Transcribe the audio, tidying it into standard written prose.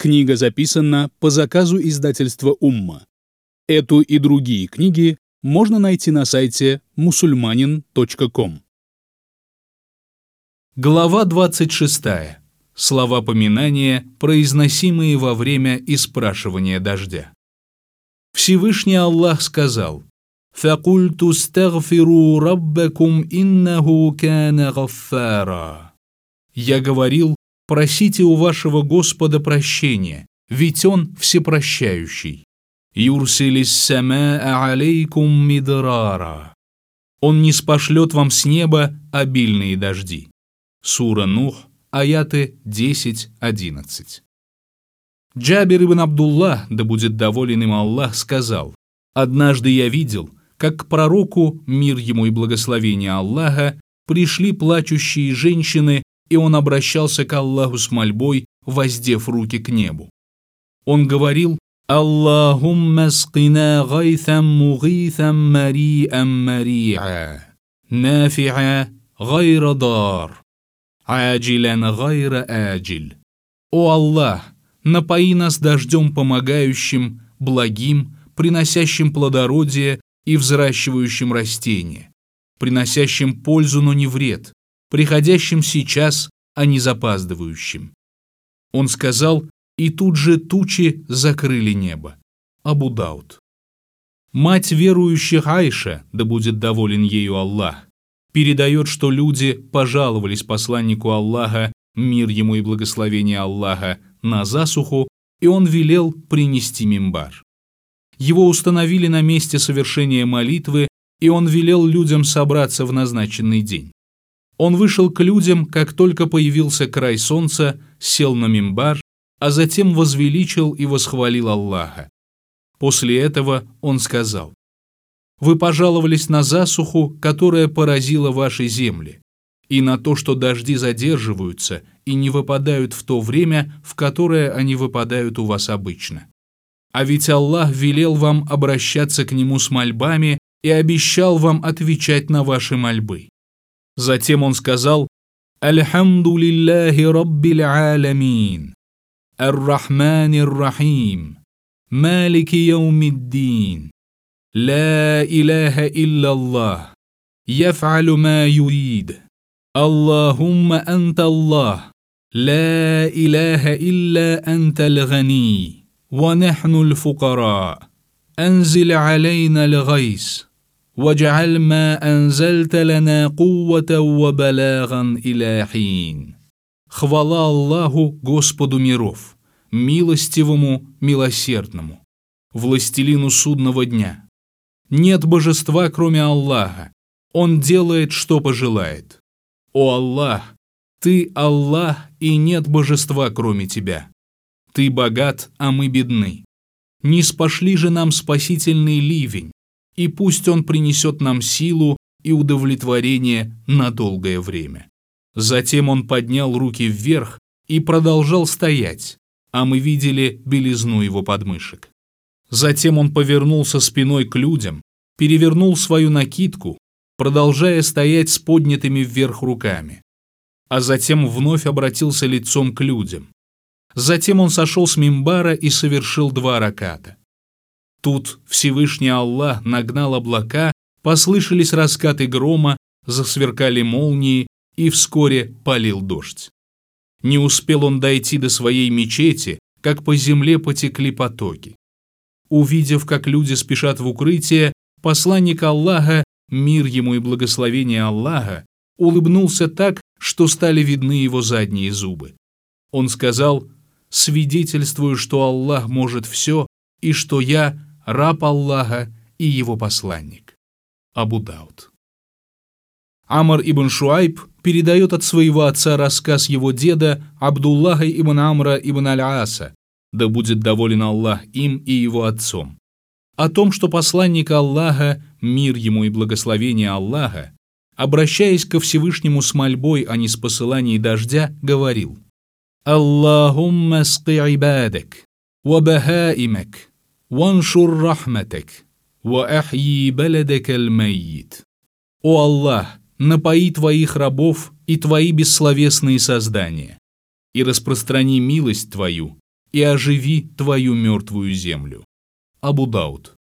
Книга записана по заказу издательства «Умма». Эту и другие книги можно найти на сайте musulmanin.com. Глава 26. Слова поминания, произносимые во время испрашивания дождя. Всевышний Аллах сказал: «Факульту стагфиру раббакум иннаху кана гаффара». Я говорил: просите у вашего Господа прощения, ведь Он всепрощающий. «Юрсилис самаа алейкум мидрара». Он ниспошлет вам с неба обильные дожди. Сура Нух, аяты 10-11. Джабир ибн Абдуллах, да будет доволен им Аллах, сказал: «Однажды я видел, как к пророку, мир ему и благословение Аллаха, пришли плачущие женщины, и он обращался к Аллаху с мольбой, воздев руки к небу. Он говорил: «Аллахумма скина гайthам мугитам мари'ам мари'а, нафи'а гайра дар, аджилян гайра аджиль». О Аллах, напои нас дождем помогающим, благим, приносящим плодородие и взращивающим растения, приносящим пользу, но не вред, приходящим сейчас, а не запаздывающим. Он сказал, и тут же тучи закрыли небо. Абу Дауд. Мать верующих Айша, да будет доволен ею Аллах, передает, что люди пожаловались посланнику Аллаха, мир ему и благословение Аллаха, на засуху, и он велел принести мимбар. Его установили на месте совершения молитвы, и он велел людям собраться в назначенный день. Он вышел к людям, как только появился край солнца, сел на мимбар, а затем возвеличил и восхвалил Аллаха. После этого он сказал: «Вы пожаловались на засуху, которая поразила ваши земли, и на то, что дожди задерживаются и не выпадают в то время, в которое они выпадают у вас обычно. А ведь Аллах велел вам обращаться к Нему с мольбами и обещал вам отвечать на ваши мольбы». Затем он сказал: «Альхамду лилляхи раббил аламин, ар-рахманир рахим, малики яумиддин, ла иляха илляллах, яф'алу ма юрид, Аллахумма анта Аллах, ла иляха илля анта л-гани, ва нахну л-фукара, анзил алейна л-гайс, وَاجْعَلْ مَا أَنزَلْتَ لَنَا قُوَّةً وَبَلَاغًا إِلَى حِينٍ. Хвала Аллаху, Господу миров, милостивому, милосердному, властелину судного дня. Нет божества, кроме Аллаха, Он делает, что пожелает. О Аллах, Ты Аллах, и нет божества, кроме Тебя. Ты богат, а мы бедны. Ниспошли же нам спасительный ливень, и пусть он принесет нам силу и удовлетворение на долгое время». Затем он поднял руки вверх и продолжал стоять, а мы видели белизну его подмышек. Затем он повернулся спиной к людям, перевернул свою накидку, продолжая стоять с поднятыми вверх руками, а затем вновь обратился лицом к людям. Затем он сошел с мимбара и совершил 2 раката. Тут Всевышний Аллах нагнал облака, послышались раскаты грома, засверкали молнии, и вскоре полил дождь. Не успел он дойти до своей мечети, как по земле потекли потоки. Увидев, как люди спешат в укрытие, посланник Аллаха, мир ему и благословение Аллаха, улыбнулся так, что стали видны его задние зубы. Он сказал: «Свидетельствую, что Аллах может все, и что я раб Аллаха и его посланник». Абу Дауд. Амр ибн Шуайб передает от своего отца рассказ его деда Абдуллаха ибн Амра ибн Аль-Аса, да будет доволен Аллах им и его отцом, о том, что посланник Аллаха, мир ему и благословение Аллаха, обращаясь ко Всевышнему с мольбой о ниспосылании дождя, говорил: «Аллахумма ски ибадак, ва бахаимак, ваншур рахматак, ва ахьи баладак аль-майит». О Аллах, напои твоих рабов и твои бессловесные создания, и распространи милость твою, и оживи твою мертвую землю». Абу Дауд.